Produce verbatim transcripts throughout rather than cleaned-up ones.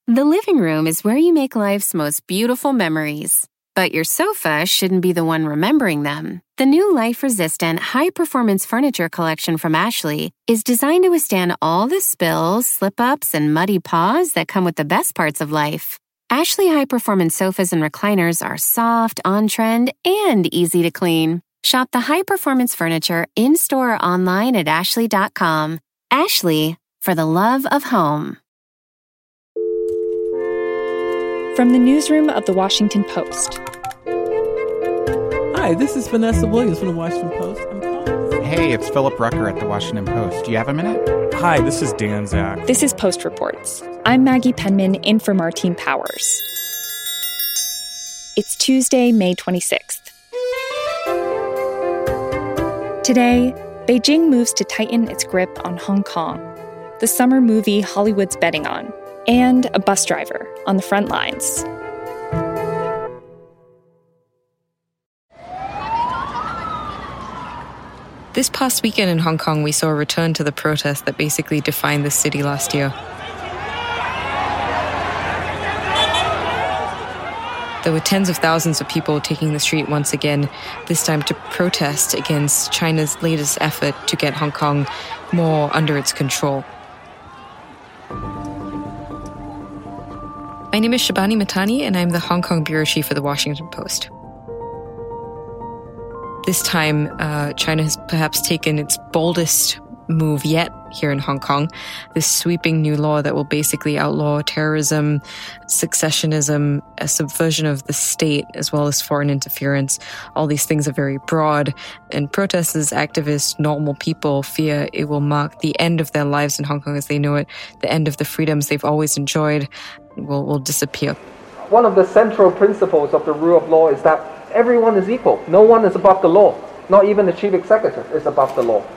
The living room is where you make life's most beautiful memories. But your sofa shouldn't be the one remembering them. The new life-resistant, high-performance furniture collection from Ashley is designed to withstand all the spills, slip-ups, and muddy paws that come with the best parts of life. Ashley high-performance sofas and recliners are soft, on-trend, and easy to clean. Shop the high-performance furniture in-store or online at ashley dot com. Ashley, for the love of home. From the newsroom of The Washington Post. Hi, this is Vanessa Williams from The Washington Post. I'm calling. Hey, it's Philip Rucker at The Washington Post. Do you have a minute? Hi, this is Dan Zach. This is Post Reports. I'm Maggie Penman, in for Martine Powers. It's Tuesday, May twenty-sixth. Today, Beijing moves to tighten its grip on Hong Kong, the summer movie Hollywood's betting on, and a bus driver on the front lines. This past weekend in Hong Kong, we saw a return to the protests that basically defined the city last year. There were tens of thousands of people taking the street once again, this time to protest against China's latest effort to get Hong Kong more under its control. My name is Shabani Matani, and I'm the Hong Kong bureau chief for The Washington Post. This time, uh, China has perhaps taken its boldest move yet here in Hong Kong, this sweeping new law that will basically outlaw terrorism, secessionism, a subversion of the state, as well as foreign interference. All these things are very broad, and protesters, activists, normal people fear it will mark the end of their lives in Hong Kong as they know it, the end of the freedoms they've always enjoyed will, will disappear. One of the central principles of the rule of law is that everyone is equal. No one is above the law. Not even the chief executive is above the law.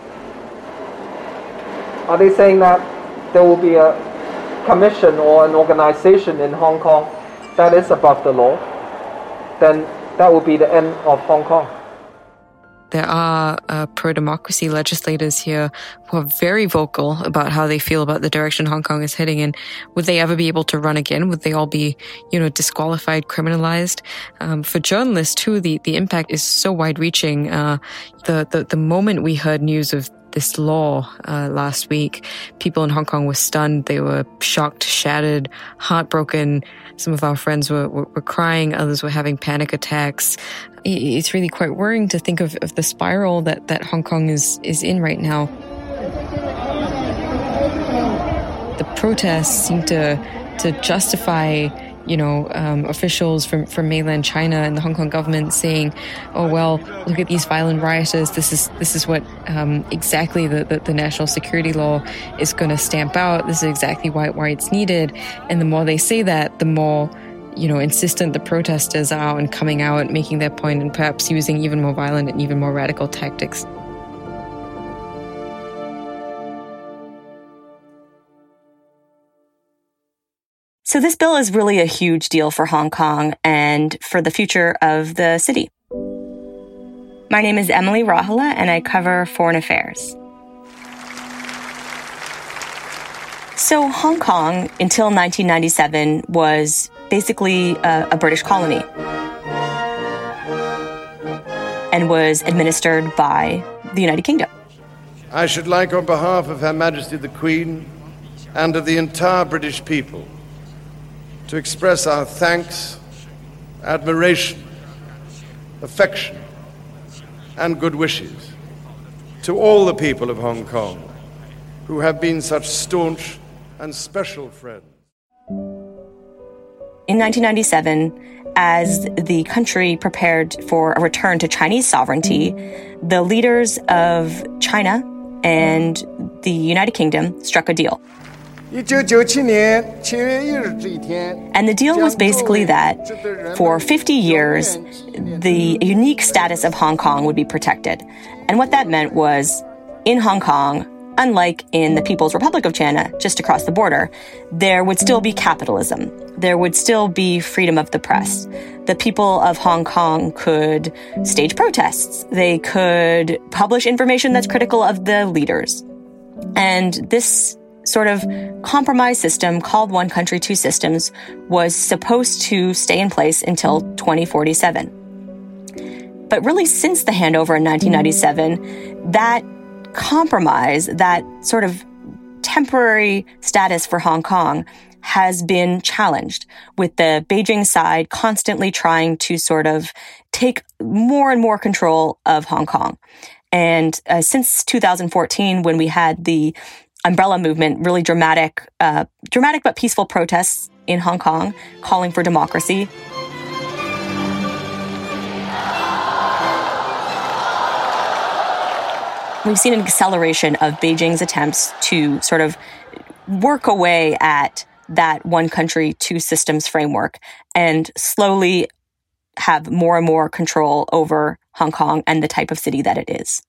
Are they saying that there will be a commission or an organization in Hong Kong that is above the law? Then that will be the end of Hong Kong. There are uh, pro-democracy legislators here who are very vocal about how they feel about the direction Hong Kong is heading in. Would they ever be able to run again? Would they all be, you know, disqualified, criminalized? Um, for journalists, too, the, the impact is so wide-reaching. Uh, the, the, the moment we heard news of this law uh, last week, people in Hong Kong were stunned. They were shocked, shattered, heartbroken. Some of our friends were, were, were crying. Others were having panic attacks. It's really quite worrying to think of, of the spiral that, that Hong Kong is, is in right now. The protests seem to, to justify you know, um, officials from, from mainland China and the Hong Kong government saying, oh, well, look at these violent rioters. This is this is what um, exactly the, the, the national security law is going to stamp out. This is exactly why, why it's needed. And the more they say that, the more, you know, insistent the protesters are and coming out, making their point, and perhaps using even more violent and even more radical tactics. So this bill is really a huge deal for Hong Kong and for the future of the city. My name is Emily Rahala, and I cover foreign affairs. So Hong Kong, until nineteen ninety-seven, was basically a, a British colony and was administered by the United Kingdom. I should like, on behalf of Her Majesty the Queen and of the entire British people, to express our thanks, admiration, affection, and good wishes to all the people of Hong Kong who have been such staunch and special friends. In nineteen ninety-seven, as the country prepared for a return to Chinese sovereignty, the leaders of China and the United Kingdom struck a deal. And the deal was basically that for fifty years, the unique status of Hong Kong would be protected. And what that meant was, in Hong Kong, unlike in the People's Republic of China, just across the border, there would still be capitalism. There would still be freedom of the press. The people of Hong Kong could stage protests. They could publish information that's critical of the leaders. And this sort of compromise system called One Country, Two Systems was supposed to stay in place until twenty forty-seven. But really, since the handover in nineteen ninety-seven, that compromise, that sort of temporary status for Hong Kong has been challenged, with the Beijing side constantly trying to sort of take more and more control of Hong Kong. And uh, since two thousand fourteen, when we had the umbrella movement, really dramatic, uh, dramatic but peaceful protests in Hong Kong calling for democracy, we've seen an acceleration of Beijing's attempts to sort of work away at that one country, two systems framework and slowly have more and more control over Hong Kong and the type of city that it is.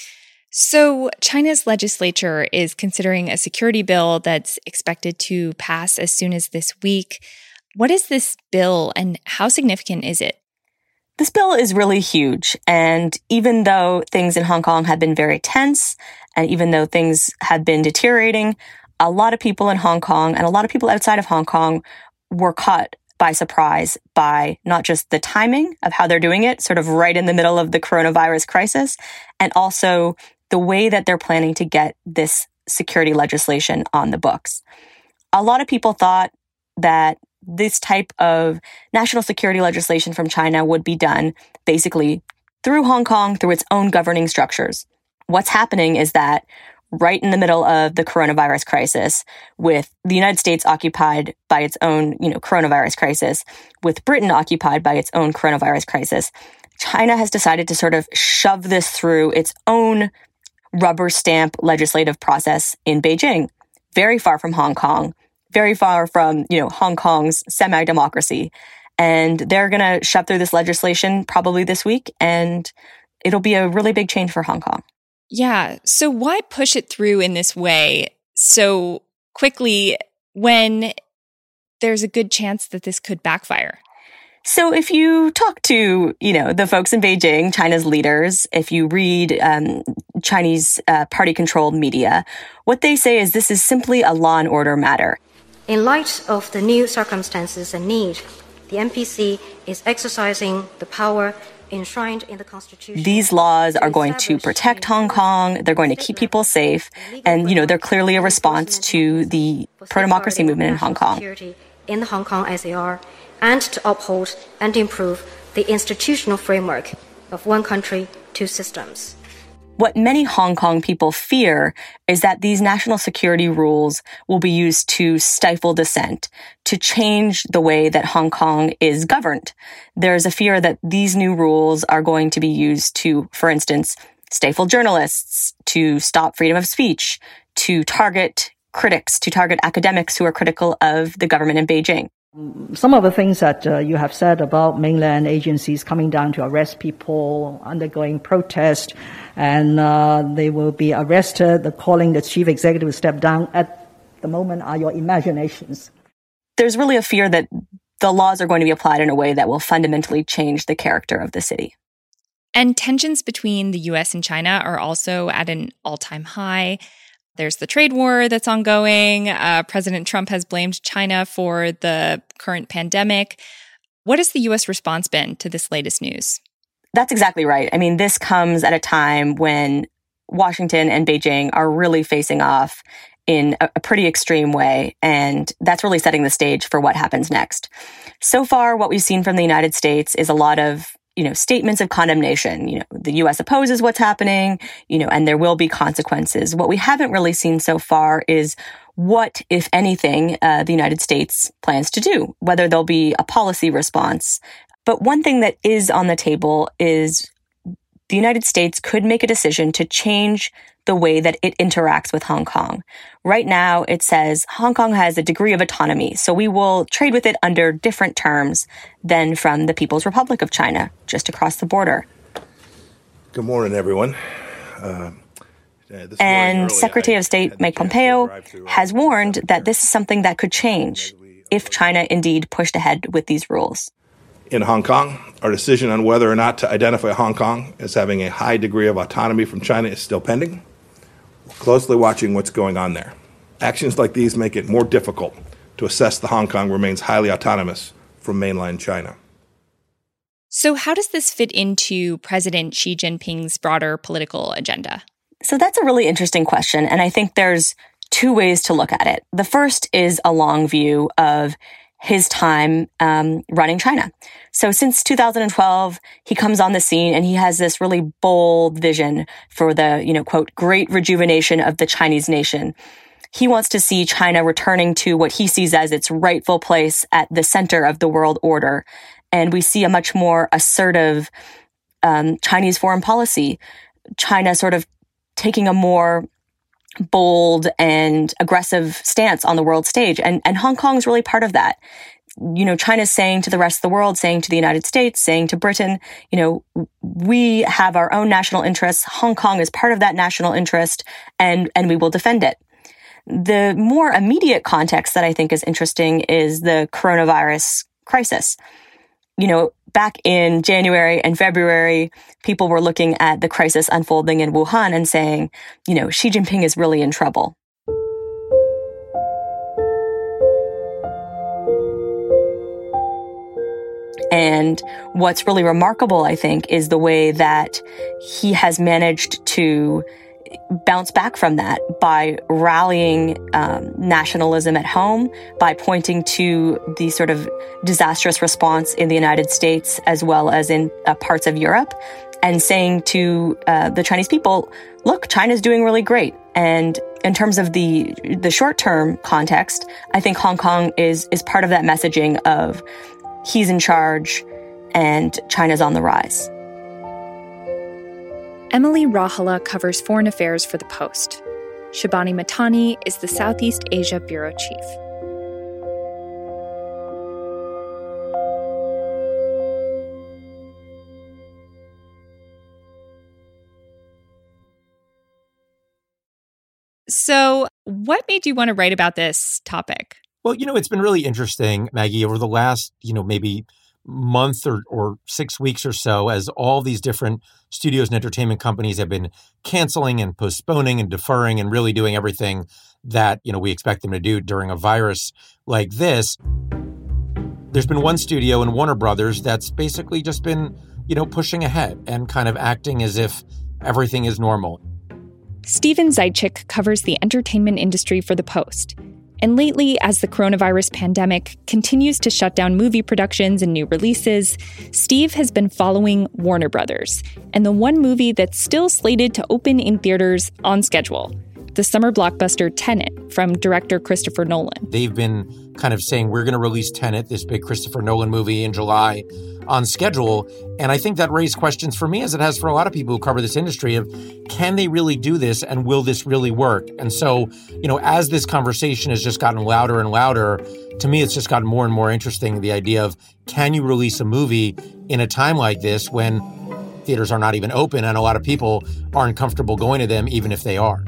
So China's legislature is considering a security bill that's expected to pass as soon as this week. What is this bill and how significant is it? This bill is really huge. And even though things in Hong Kong have been very tense, and even though things have been deteriorating, a lot of people in Hong Kong and a lot of people outside of Hong Kong were caught by surprise by not just the timing of how they're doing it, sort of right in the middle of the coronavirus crisis, and also the way that they're planning to get this security legislation on the books. A lot of people thought that this type of national security legislation from China would be done basically through Hong Kong, through its own governing structures. What's happening is that right in the middle of the coronavirus crisis, with the United States occupied by its own, you know, coronavirus crisis, with Britain occupied by its own coronavirus crisis, China has decided to sort of shove this through its own rubber stamp legislative process in Beijing, very far from Hong Kong, very far from, you know, Hong Kong's semi-democracy. And they're going to shove through this legislation probably this week, and it'll be a really big change for Hong Kong. Yeah. So why push it through in this way so quickly when there's a good chance that this could backfire? So if you talk to, you know, the folks in Beijing, China's leaders, if you read um, Chinese uh, party-controlled media, what they say is this is simply a law and order matter. In light of the new circumstances and need, the N P C is exercising the power enshrined in the Constitution. These laws are going to protect Hong Kong. They're going to keep people safe. And, you know, they're clearly a response to the pro-democracy movement in Hong Kong. In the Hong Kong S A R, and to uphold and improve the institutional framework of one country, two systems. What many Hong Kong people fear is that these national security rules will be used to stifle dissent, to change the way that Hong Kong is governed. There's a fear that these new rules are going to be used to, for instance, stifle journalists, to stop freedom of speech, to target critics, to target academics who are critical of the government in Beijing. Some of the things that uh, you have said about mainland agencies coming down to arrest people, undergoing protest, and uh, they will be arrested, the calling the chief executive to step down, at the moment are your imaginations. There's really a fear that the laws are going to be applied in a way that will fundamentally change the character of the city. And tensions between the U S and China are also at an all-time high. There's the trade war that's ongoing. Uh, President Trump has blamed China for the current pandemic. What has the U S response been to this latest news? That's exactly right. I mean, this comes at a time when Washington and Beijing are really facing off in a, a pretty extreme way, and that's really setting the stage for what happens next. So far, what we've seen from the United States is a lot of you know, statements of condemnation. You know, the U S opposes what's happening, you know, and there will be consequences. What we haven't really seen so far is what, if anything, uh, the United States plans to do, whether there'll be a policy response. But one thing that is on the table is the United States could make a decision to change the way that it interacts with Hong Kong. Right now, it says Hong Kong has a degree of autonomy, so we will trade with it under different terms than from the People's Republic of China, just across the border. Good morning, everyone. Uh, and early, Secretary I of State Mike Pompeo has warned that this is something that could change if China indeed pushed ahead with these rules. In Hong Kong, our decision on whether or not to identify Hong Kong as having a high degree of autonomy from China is still pending. We're closely watching what's going on there. Actions like these make it more difficult to assess that Hong Kong remains highly autonomous from mainland China. So how does this fit into President Xi Jinping's broader political agenda? So that's a really interesting question, and I think there's two ways to look at it. The first is a long view of his time um, running China. So since two thousand twelve, he comes on the scene and he has this really bold vision for the, you know, quote, great rejuvenation of the Chinese nation. He wants to see China returning to what he sees as its rightful place at the center of the world order. And we see a much more assertive um, Chinese foreign policy, China sort of taking a more bold and aggressive stance on the world stage. And, and Hong Kong is really part of that. You know, China's saying to the rest of the world, saying to the United States, saying to Britain, you know, we have our own national interests. Hong Kong is part of that national interest, and, and we will defend it. The more immediate context that I think is interesting is the coronavirus crisis. You know, back in January and February, people were looking at the crisis unfolding in Wuhan and saying, you know, Xi Jinping is really in trouble. And what's really remarkable, I think, is the way that he has managed to bounce back from that by rallying um, nationalism at home, by pointing to the sort of disastrous response in the United States as well as in uh, parts of Europe, and saying to uh, the Chinese people, look, China's doing really great. And in terms of the the short-term context, I think Hong Kong is is part of that messaging of he's in charge and China's on the rise. Emily Rahala covers foreign affairs for The Post. Shabani Matani is the Southeast Asia bureau chief. So, what made you want to write about this topic? Well, you know, it's been really interesting, Maggie, over the last, you know, maybe month or, or six weeks or so, as all these different studios and entertainment companies have been canceling and postponing and deferring and really doing everything that, you know, we expect them to do during a virus like this. There's been one studio in Warner Brothers that's basically just been, you know, pushing ahead and kind of acting as if everything is normal. Steven Zaitchik covers the entertainment industry for The Post. And lately, as the coronavirus pandemic continues to shut down movie productions and new releases, Steve has been following Warner Brothers and the one movie that's still slated to open in theaters on schedule, the summer blockbuster Tenet from director Christopher Nolan. They've been kind of saying, we're going to release Tenet, this big Christopher Nolan movie, in July on schedule. And I think that raised questions for me, as it has for a lot of people who cover this industry, of can they really do this and will this really work? And so, you know, as this conversation has just gotten louder and louder, to me, it's just gotten more and more interesting, the idea of, can you release a movie in a time like this when theaters are not even open and a lot of people aren't comfortable going to them, even if they are?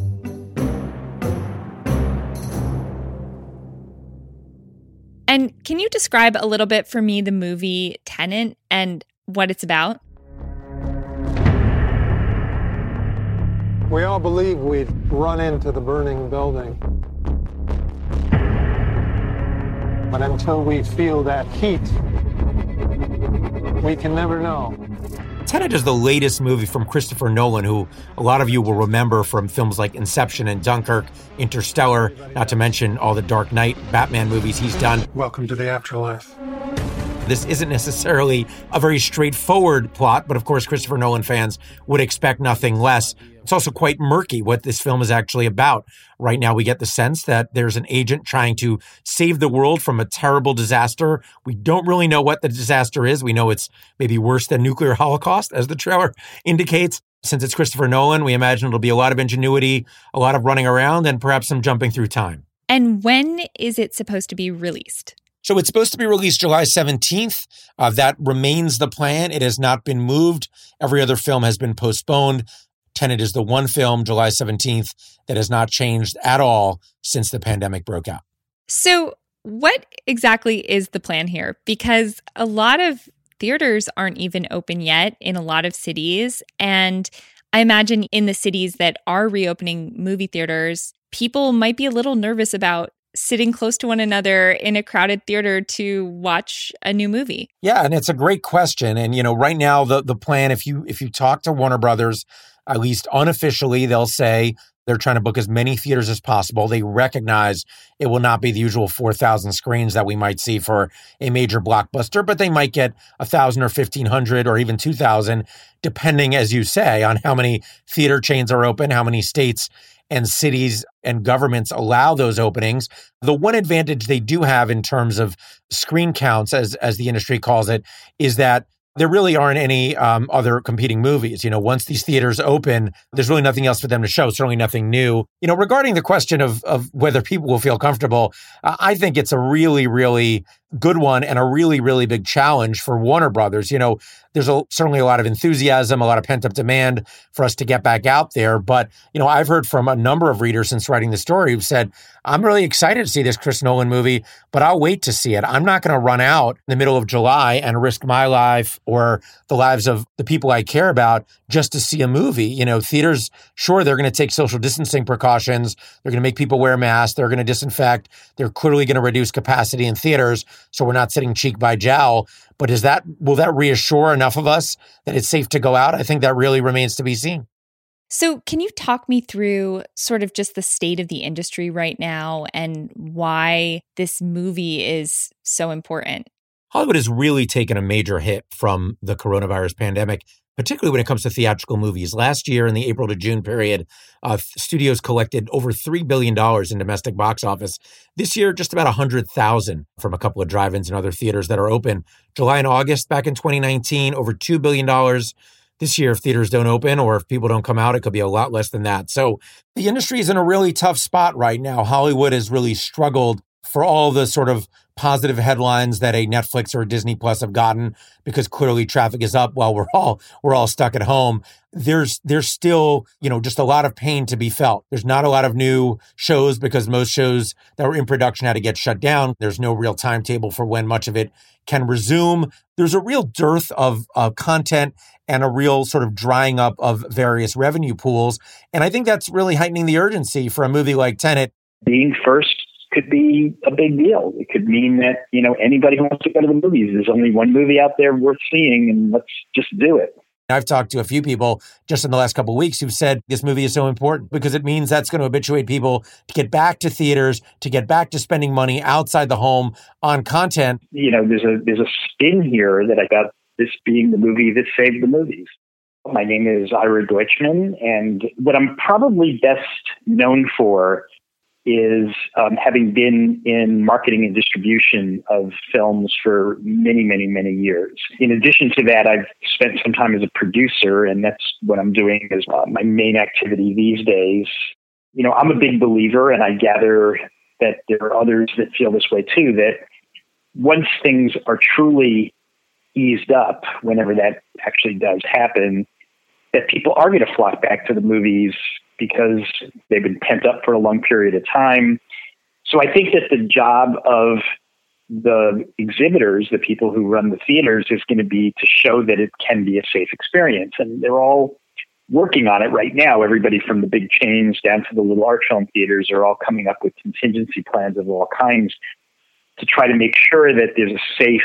And can you describe a little bit for me the movie Tenet and what it's about? We all believe we'd run into the burning building. But until we feel that heat, we can never know. Tenet is the latest movie from Christopher Nolan, who a lot of you will remember from films like Inception and Dunkirk, Interstellar, not to mention all the Dark Knight, Batman movies he's done. Welcome to the afterlife. This isn't necessarily a very straightforward plot, but of course Christopher Nolan fans would expect nothing less. It's also quite murky what this film is actually about. Right now we get the sense that there's an agent trying to save the world from a terrible disaster. We don't really know what the disaster is. We know it's maybe worse than nuclear holocaust, as the trailer indicates. Since it's Christopher Nolan, we imagine it'll be a lot of ingenuity, a lot of running around, and perhaps some jumping through time. And when is it supposed to be released? So it's supposed to be released July seventeenth. Uh, that remains the plan. It has not been moved. Every other film has been postponed. Tenet is the one film, July seventeenth, that has not changed at all since the pandemic broke out. So what exactly is the plan here? Because a lot of theaters aren't even open yet in a lot of cities. And I imagine in the cities that are reopening movie theaters, people might be a little nervous about sitting close to one another in a crowded theater to watch a new movie? Yeah, and it's a great question. And, you know, right now, the the plan, if you if you talk to Warner Brothers, at least unofficially, they'll say they're trying to book as many theaters as possible. They recognize it will not be the usual four thousand screens that we might see for a major blockbuster, but they might get one thousand or fifteen hundred or even two thousand, depending, as you say, on how many theater chains are open, how many states and cities and governments allow those openings. The one advantage they do have in terms of screen counts, as as the industry calls it, is that there really aren't any um, other competing movies. You know, once these theaters open, there's really nothing else for them to show, certainly nothing new. You know, regarding the question of of whether people will feel comfortable, uh, I think it's a really, really good one and a really, really big challenge for Warner Brothers. You know, there's a, certainly a lot of enthusiasm, a lot of pent-up demand for us to get back out there. But, you know, I've heard from a number of readers since writing the story who've said, I'm really excited to see this Chris Nolan movie, but I'll wait to see it. I'm not going to run out in the middle of July and risk my life or the lives of the people I care about just to see a movie. You know, theaters, sure, they're going to take social distancing precautions. They're going to make people wear masks. They're going to disinfect. They're clearly going to reduce capacity in theaters, so we're not sitting cheek by jowl. But is that, will that reassure enough of us that it's safe to go out? I think that really remains to be seen. So can you talk me through sort of just the state of the industry right now and why this movie is so important? Hollywood has really taken a major hit from the coronavirus pandemic, particularly when it comes to theatrical movies. Last year, in the April to June period, uh, studios collected over three billion dollars in domestic box office. This year, just about one hundred thousand from a couple of drive-ins and other theaters that are open. July and August, back in twenty nineteen, over two billion dollars. This year, if theaters don't open or if people don't come out, it could be a lot less than that. So the industry is in a really tough spot right now. Hollywood has really struggled for all the sort of positive headlines that a Netflix or a Disney Plus have gotten, because clearly traffic is up while we're all we're all stuck at home. There's there's still, you know, just a lot of pain to be felt. There's not a lot of new shows because most shows that were in production had to get shut down. There's no real timetable for when much of it can resume. There's a real dearth of uh, content and a real sort of drying up of various revenue pools. And I think that's really heightening the urgency for a movie like Tenet. Being first could be a big deal. It could mean that, you know, anybody who wants to go to the movies, there's only one movie out there worth seeing, and let's just do it. I've talked to a few people just in the last couple of weeks who've said this movie is so important because it means that's going to habituate people to get back to theaters, to get back to spending money outside the home on content. You know, there's a there's a spin here that I got this being the movie that saved the movies. My name is Ira Deutschman, and what I'm probably best known for is um, having been in marketing and distribution of films for many, many, many years. In addition to that, I've spent some time as a producer, and that's what I'm doing as uh, my main activity these days. You know, I'm a big believer, and I gather that there are others that feel this way too, that once things are truly eased up, whenever that actually does happen, that people are going to flock back to the movies because they've been pent up for a long period of time. So I think that the job of the exhibitors, the people who run the theaters, is going to be to show that it can be a safe experience. And they're all working on it right now. Everybody from the big chains down to the little art film theaters are all coming up with contingency plans of all kinds to try to make sure that there's a safe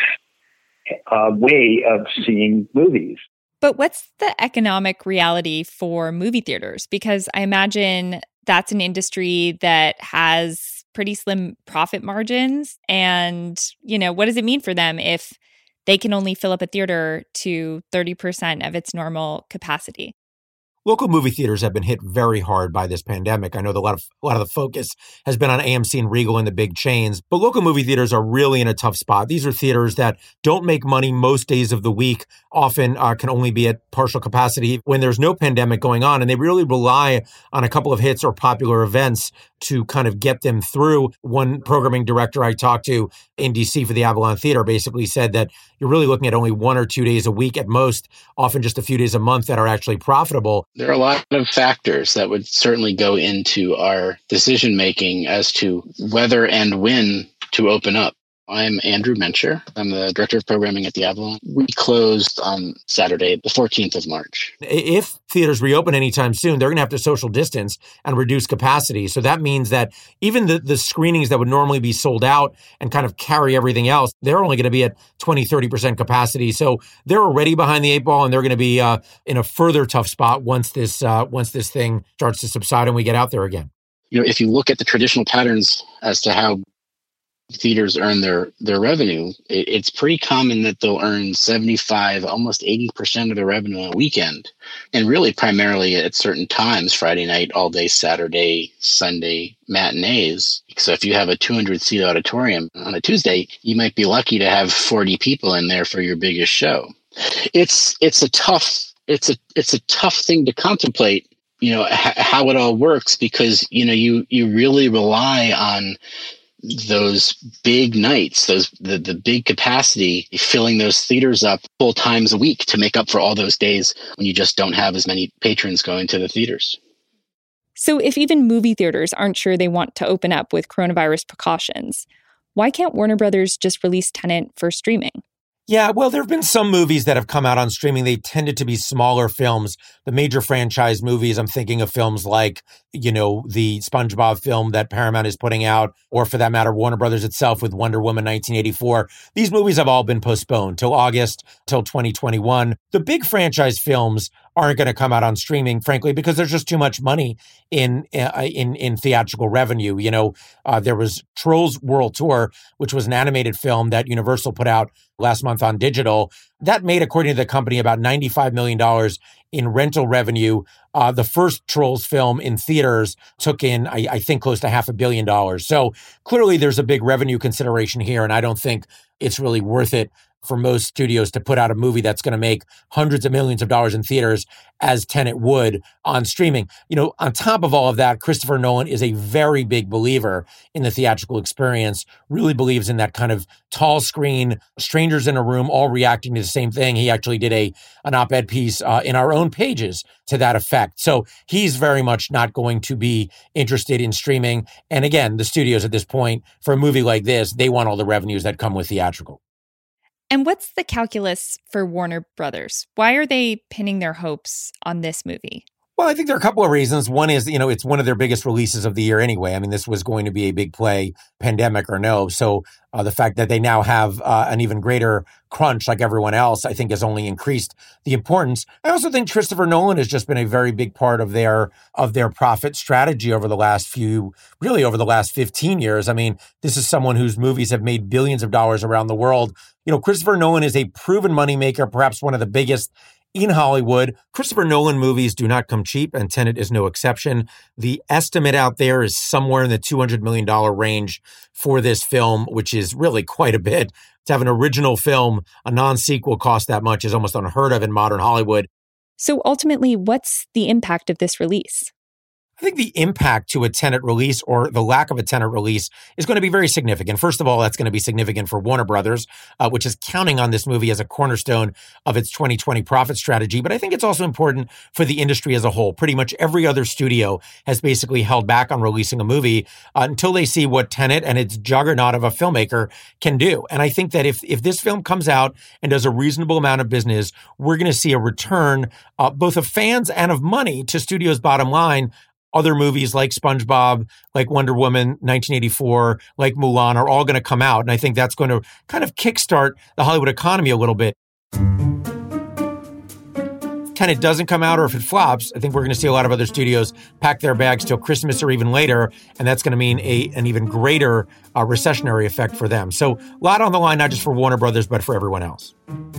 uh, way of seeing movies. But what's the economic reality for movie theaters? Because I imagine that's an industry that has pretty slim profit margins. And, you know, what does it mean for them if they can only fill up a theater to thirty percent of its normal capacity? Local movie theaters have been hit very hard by this pandemic. I know that a lot of a lot of the focus has been on A M C and Regal and the big chains, but local movie theaters are really in a tough spot. These are theaters that don't make money most days of the week, often uh, can only be at partial capacity when there's no pandemic going on, and they really rely on a couple of hits or popular events to kind of get them through. One programming director I talked to in D C for the Avalon Theater basically said that you're really looking at only one or two days a week at most, often just a few days a month that are actually profitable. There are a lot of factors that would certainly go into our decision making as to whether and when to open up. I'm Andrew Mencher. I'm the director of programming at the Avalon. We closed on Saturday, the fourteenth of March. If theaters reopen anytime soon, they're going to have to social distance and reduce capacity. So that means that even the, the screenings that would normally be sold out and kind of carry everything else, they're only going to be at twenty, thirty percent capacity. So they're already behind the eight ball, and they're going to be uh, in a further tough spot once this uh, once this thing starts to subside and we get out there again. You know, if you look at the traditional patterns as to how theaters earn their, their revenue, it, it's pretty common that they'll earn seventy-five, almost eighty percent of their revenue on a weekend. And really primarily at certain times, Friday night, all day, Saturday, Sunday, matinees. So if you have a two hundred seat auditorium on a Tuesday, you might be lucky to have forty people in there for your biggest show. It's, it's a tough, it's a, it's a tough thing to contemplate, you know, h- how it all works, because, you know, you, you really rely on those big nights, those the, the big capacity, filling those theaters up full times a week to make up for all those days when you just don't have as many patrons going to the theaters. So if even movie theaters aren't sure they want to open up with coronavirus precautions, why can't Warner Brothers just release Tenet for streaming? Yeah, well, there have been some movies that have come out on streaming. They tended to be smaller films. The major franchise movies, I'm thinking of films like, you know, the SpongeBob film that Paramount is putting out, or for that matter, Warner Brothers itself with Wonder Woman nineteen eighty-four. These movies have all been postponed till August, till twenty twenty-one. The big franchise films aren't going to come out on streaming, frankly, because there's just too much money in uh, in in theatrical revenue. You know, uh, there was Trolls World Tour, which was an animated film that Universal put out last month on digital. That made, according to the company, about ninety-five million dollars in rental revenue. Uh, the first Trolls film in theaters took in, I, I think, close to half a billion dollars. So clearly there's a big revenue consideration here, and I don't think it's really worth it for most studios to put out a movie that's going to make hundreds of millions of dollars in theaters as Tenet would on streaming. You know, on top of all of that, Christopher Nolan is a very big believer in the theatrical experience, really believes in that kind of tall screen, strangers in a room, all reacting to the same thing. He actually did a an op-ed piece uh, in our own pages to that effect. So he's very much not going to be interested in streaming. And again, the studios at this point, for a movie like this, they want all the revenues that come with theatrical. And what's the calculus for Warner Brothers? Why are they pinning their hopes on this movie? Well, I think there are a couple of reasons. One is, you know, it's one of their biggest releases of the year anyway. I mean, this was going to be a big play, pandemic or no. So uh, the fact that they now have uh, an even greater crunch like everyone else, I think has only increased the importance. I also think Christopher Nolan has just been a very big part of their of their profit strategy over the last few, really over the last fifteen years. I mean, this is someone whose movies have made billions of dollars around the world. You know, Christopher Nolan is a proven moneymaker, perhaps one of the biggest in Hollywood. Christopher Nolan movies do not come cheap, and Tenet is no exception. The estimate out there is somewhere in the two hundred million dollars range for this film, which is really quite a bit. To have an original film, a non-sequel, cost that much is almost unheard of in modern Hollywood. So ultimately, what's the impact of this release? I think the impact to a Tenet release, or the lack of a Tenet release, is going to be very significant. First of all, that's going to be significant for Warner Brothers, uh, which is counting on this movie as a cornerstone of its twenty twenty profit strategy. But I think it's also important for the industry as a whole. Pretty much every other studio has basically held back on releasing a movie uh, until they see what Tenet and its juggernaut of a filmmaker can do. And I think that if if this film comes out and does a reasonable amount of business, we're going to see a return uh, both of fans and of money to studios' bottom line. Other movies like SpongeBob, like Wonder Woman nineteen eighty-four, like Mulan are all going to come out. And I think that's going to kind of kickstart the Hollywood economy a little bit. If Tenet doesn't come out, or if it flops, I think we're going to see a lot of other studios pack their bags till Christmas or even later. And that's going to mean a an even greater uh, recessionary effect for them. So a lot on the line, not just for Warner Brothers, but for everyone else.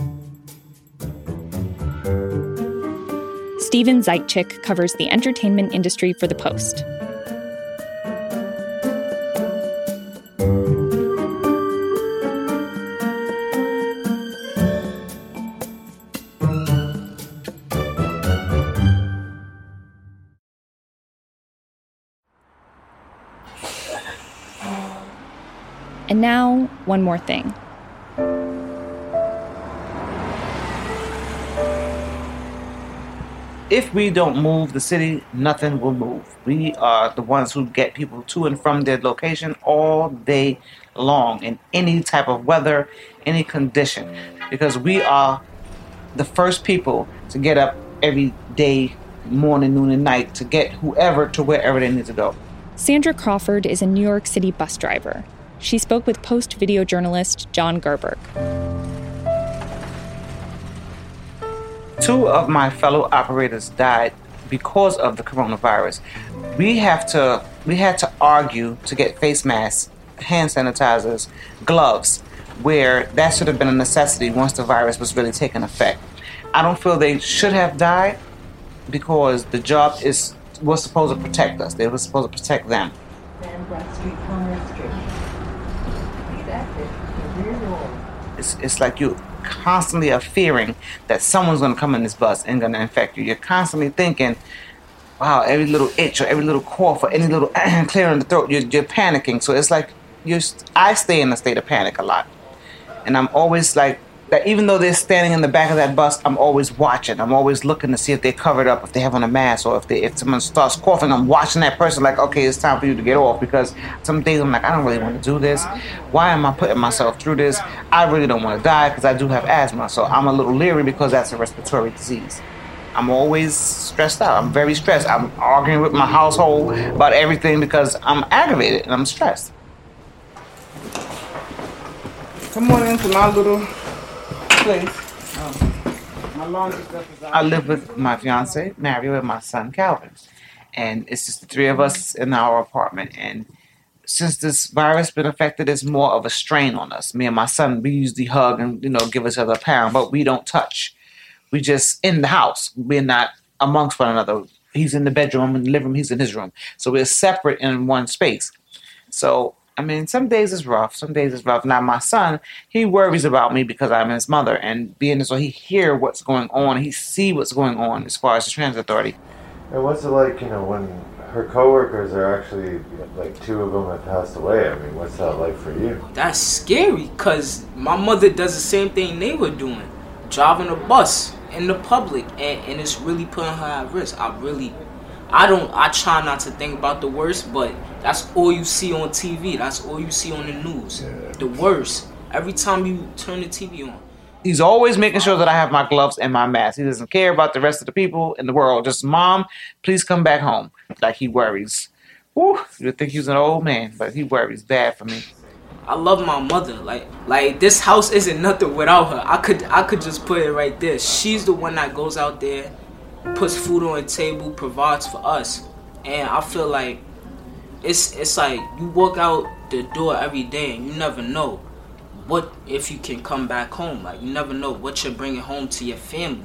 Steven Zaitchik covers the entertainment industry for The Post. And now, one more thing. If we don't move the city, nothing will move. We are the ones who get people to and from their location all day long in any type of weather, any condition, because we are the first people to get up every day, morning, noon, and night to get whoever to wherever they need to go. Sandra Crawford is a New York City bus driver. She spoke with Post video journalist John Gerberg. Two of my fellow operators died because of the coronavirus. We have to, we had to argue to get face masks, hand sanitizers, gloves, where that should have been a necessity once the virus was really taking effect. I don't feel they should have died because the job is was supposed to protect us. They were supposed to protect them. It's, it's like you constantly are fearing that someone's going to come in this bus and going to infect you. You're constantly thinking, wow, every little itch or every little cough or any little clear in the throat, you're, you're panicking. So it's like you're, I stay in a state of panic a lot. And I'm always like, that even though they're standing in the back of that bus, I'm always watching. I'm always looking to see if they're covered up, if they have on a mask, or if they, if someone starts coughing, I'm watching that person like, okay, it's time for you to get off, because some days I'm like, I don't really want to do this. Why am I putting myself through this? I really don't want to die because I do have asthma, so I'm a little leery because that's a respiratory disease. I'm always stressed out. I'm very stressed. I'm arguing with my household about everything because I'm aggravated and I'm stressed. Come on into my little place. Um, my laundry stuff is out. I live with my fiance, Mario, and my son, Calvin. And it's just the three of us in our apartment. And since this virus been affected, it's more of a strain on us. Me and my son, we usually hug and, you know, give each other a pound, but we don't touch. We just in the house. We're not amongst one another. He's in the bedroom, I'm in the living room, he's in his room. So we're separate in one space. So I mean, some days it's rough, some days it's rough. Now, my son, he worries about me because I'm his mother, and being so he hear what's going on, he see what's going on as far as the transit authority. And what's it like, you know, when her coworkers are actually, like, two of them have passed away? I mean, what's that like for you? That's scary, because my mother does the same thing they were doing, driving a bus in the public, and, and it's really putting her at risk. I really... I don't, I try not to think about the worst, but that's all you see on T V. That's all you see on the news. Yeah. The worst. Every time you turn the T V on. He's always making sure that I have my gloves and my mask. He doesn't care about the rest of the people in the world. Just, Mom, please come back home. Like, he worries. Whew, you'd think he's an old man, but he worries bad for me. I love my mother. Like, like this house isn't nothing without her. I could, I could just put it right there. She's the one that goes out there, puts food on the table, provides for us. And I feel like it's it's like you walk out the door every day and you never know what if you can come back home. Like, you never know what you're bringing home to your family.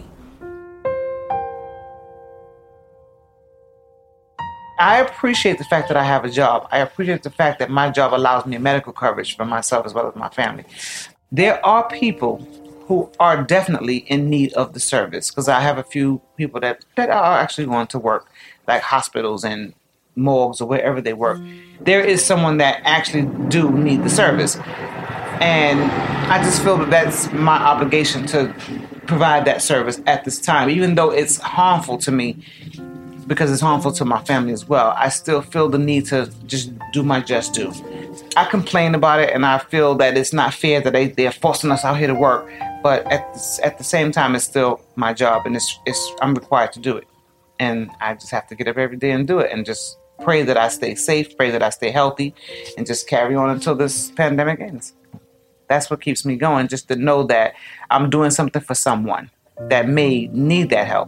I appreciate the fact that I have a job. I appreciate the fact that my job allows me medical coverage for myself as well as my family. There are people who are definitely in need of the service, because I have a few people that, that are actually going to work, like hospitals and morgues or wherever they work. There is someone that actually do need the service. And I just feel that that's my obligation to provide that service at this time, even though it's harmful to me, because it's harmful to my family as well. I still feel the need to just do my just due. I complain about it, and I feel that it's not fair that they, they're forcing us out here to work. But at the, at the same time, it's still my job, and it's, it's I'm required to do it. And I just have to get up every day and do it, and just pray that I stay safe, pray that I stay healthy, and just carry on until this pandemic ends. That's what keeps me going, just to know that I'm doing something for someone that may need that help.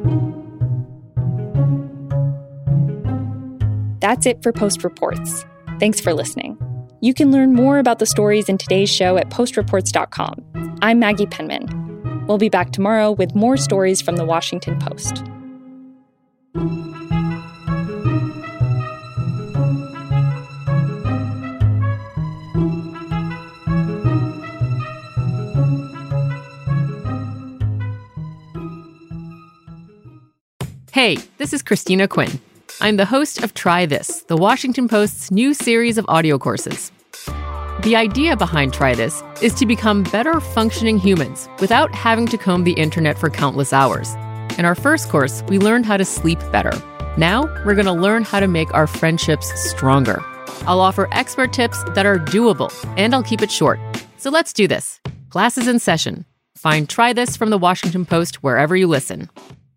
That's it for Post Reports. Thanks for listening. You can learn more about the stories in today's show at post reports dot com. I'm Maggie Penman. We'll be back tomorrow with more stories from the Washington Post. Hey, this is Christina Quinn. I'm the host of Try This, the Washington Post's new series of audio courses. The idea behind Try This is to become better functioning humans without having to comb the internet for countless hours. In our first course, we learned how to sleep better. Now, we're going to learn how to make our friendships stronger. I'll offer expert tips that are doable, and I'll keep it short. So let's do this. Class is in session. Find Try This from the Washington Post wherever you listen.